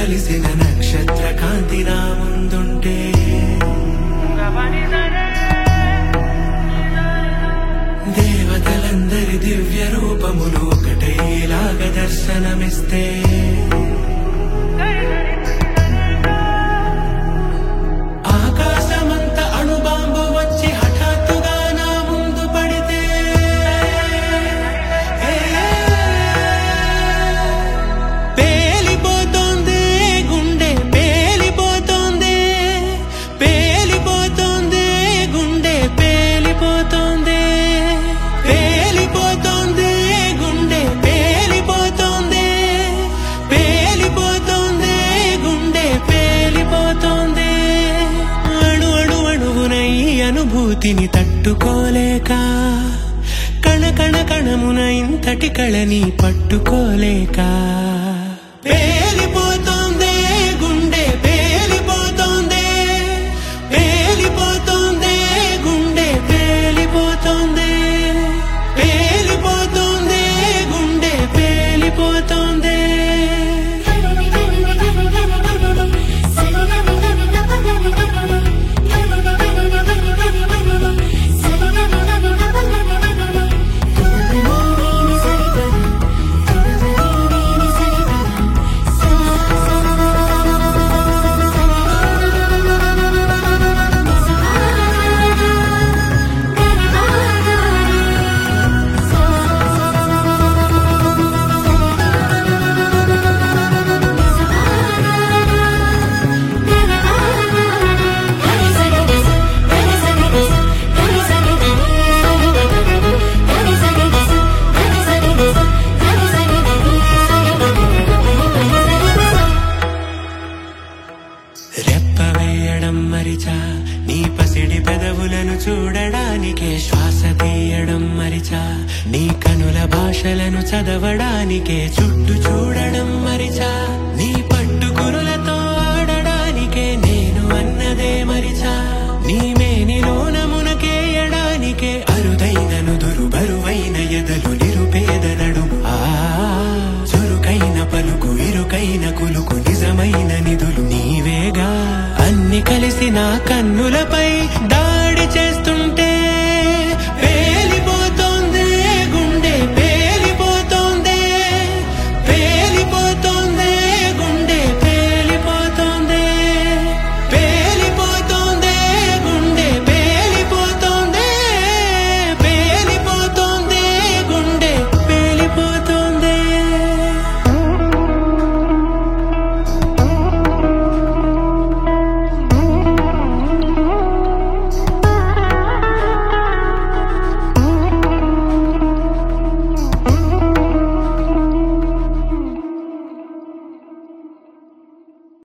కలిసిన నక్షత్ర కాంతి నా ముందుంటే దేవతలందరి దివ్య రూపములు ఒకటేలాగ దర్శనమిస్తే ఆకాశమంత అణుబాంబు వచ్చి హఠాత్తుగా నా ముందు పడితే పేలిపోతోంది గుండె, పేలిపోతోంది, పేలిపోతోంది గుండె, పేలిపోతోంది, పేలిపోతోంది గుండె, పేలిపోతోంది, పేలిపోతోంది గుండె, పేలిపోతోంది. అణు అణు అణువున ఈ అనుభూతిని తట్టుకోలేక కణ కణ కణమున ఇంతటి కళని పట్టుకోలేక పేలిపోతోంది గుండె, పేలిపోతోంది, పేలిపోతోంది గుండె, పేలిపోతోంది, పేలిపోతోంది గుండె, పేలిపోతోంది. రెప్పవేయడం మరిచా నీ పసిడి పెదవులను చూడడానికే, శ్వాస తీయడం మరిచా నీ కనుల భాషలను చదవడానికే, చుట్టూ చూడడం మరిచా నీ పట్టు కురులతో ఆడడానికే, నేను అన్నదే మరిచా నీ మేనిలోన మునకేయడానికే, అరుదైన నుదురు బరువైన ఎదలు నిరుపేద నడుము, చురుకైన పలుకు ఇరుకైన కులుకు నిజమైన నిధులు నీవేగా, అన్ని కలిసి నా కన్నులపై